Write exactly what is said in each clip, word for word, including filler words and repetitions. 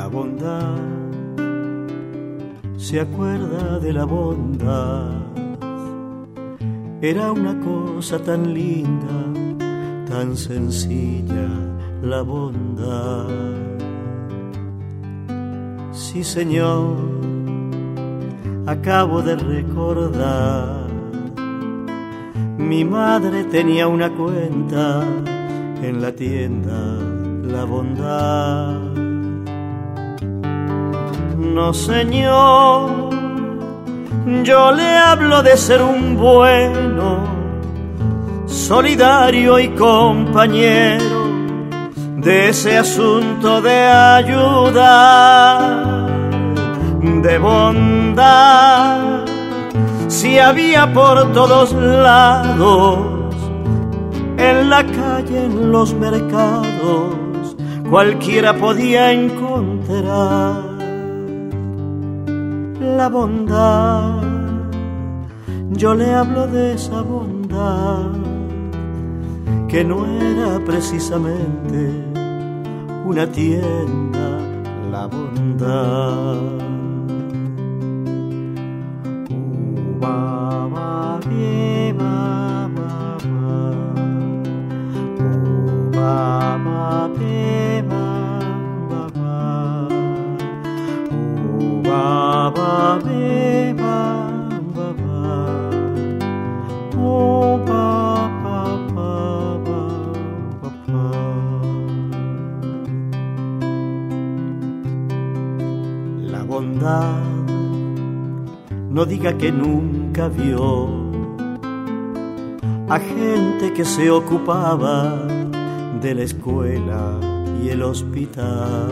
La bondad se acuerda de la bondad. Era una cosa tan linda, tan sencilla la bondad. Sí, señor, acabo de recordar. Mi madre tenía una cuenta en la tienda La Bondad. No, señor, yo le hablo de ser un bueno, solidario y compañero, de ese asunto de ayudar, de bondad. Si había por todos lados, en la calle, en los mercados, cualquiera podía encontrar la bondad. Yo le hablo de esa bondad que no era precisamente una tienda, la bondad. La bondad no diga que nunca vio a gente que se ocupaba de la escuela y el hospital.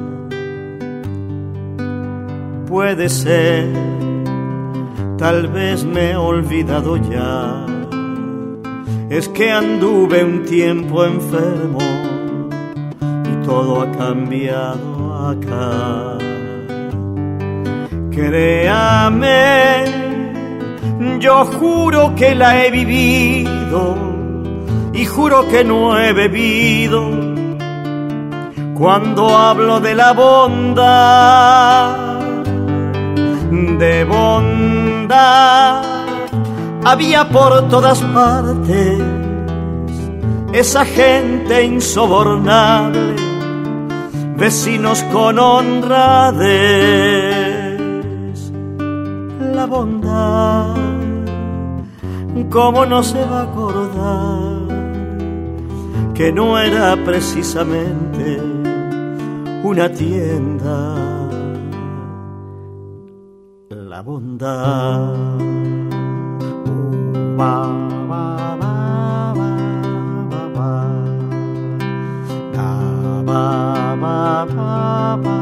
Puede ser, tal vez me he olvidado ya, es que anduve un tiempo enfermo y todo ha cambiado acá. Créame, yo juro que la he vivido y juro que no he bebido cuando hablo de la bondad. De bondad había por todas partes esa gente insobornable, vecinos con honradez. La bondad, ¿cómo no se va a acordar que no era precisamente una tienda? La bondad. Ba, ba, ba, ba, ba, ba, ba, ba, ba, ba,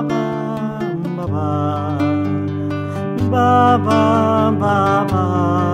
ba, ba, ba, ba.